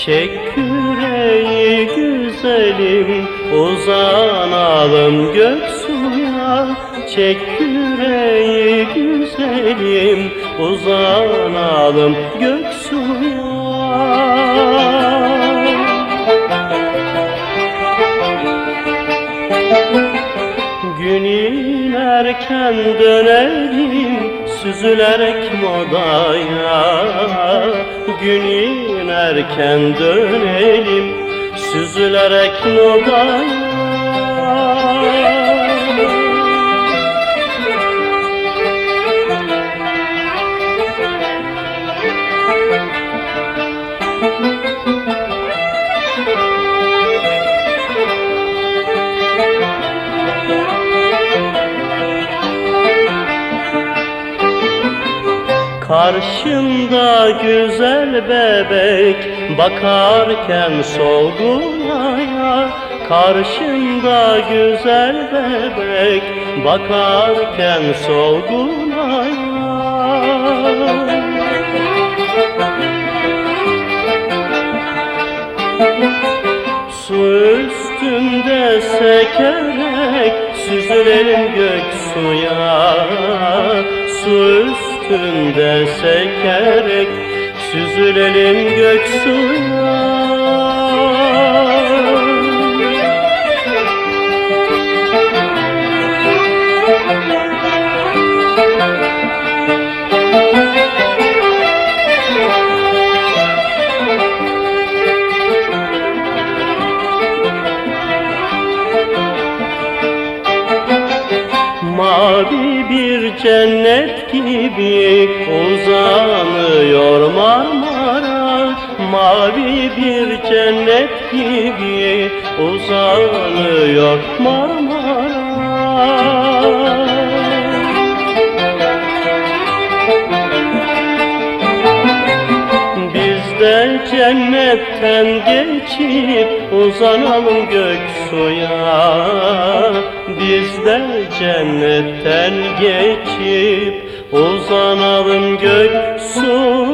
Çek küreği güzelim, uzanalım göksuya. Çek küreği güzelim, uzanalım göksuya. Gün inerken dönelim, süzülerek modaya. Gün inerken dönelim, süzülerek modaya. Karşımda güzel bebek bakarken solgunaya. Karşımda güzel bebek bakarken solgunaya. Su üstünde sekerek süzülelim göksuya. Su üstünde sekerek süzülelim göksuya. Mavi bir cennet gibi uzanıyor Marmara. Mavi bir cennet gibi uzanıyor Marmara. Biz de cennetten geçip uzanalım göksuya. Biz de cennetten geçip uzanalım göksuya.